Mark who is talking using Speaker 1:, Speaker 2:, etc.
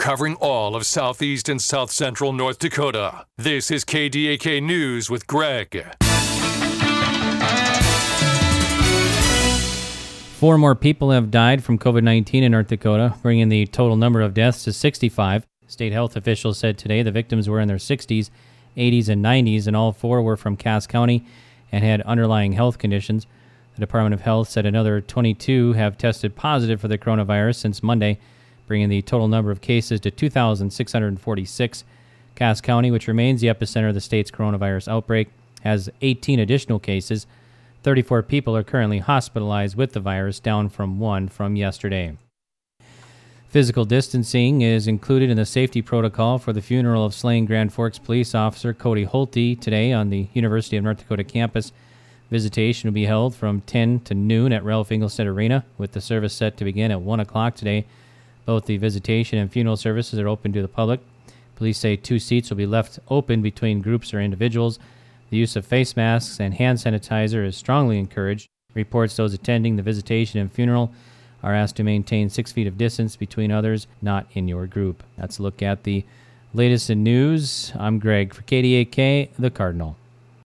Speaker 1: covering all of southeast and south central North Dakota. This is KDAK News with Greg.
Speaker 2: 4 more people have died from COVID-19 in North Dakota, bringing the total number of deaths to 65. State health officials said today the victims were in their 60s, 80s, and 90s, and all 4 were from Cass County and had underlying health conditions. The Department of Health said another 22 have tested positive for the coronavirus since Monday, bringing the total number of cases to 2,646. Cass County, which remains the epicenter of the state's coronavirus outbreak, has 18 additional cases. 34 people are currently hospitalized with the virus, down from 1 from yesterday. Physical distancing is included in the safety protocol for the funeral of slain Grand Forks police officer Cody Holte today on the University of North Dakota campus. Visitation will be held from 10 to noon at Ralph Engelstad Arena, with the service set to begin at 1 o'clock today. Both the visitation and funeral services are open to the public. Police say 2 seats will be left open between groups or individuals. The use of face masks and hand sanitizer is strongly encouraged. Reports those attending the visitation and funeral are asked to maintain 6 feet of distance between others not in your group. That's a look at the latest in news. I'm Greg for KDAK, The Cardinal.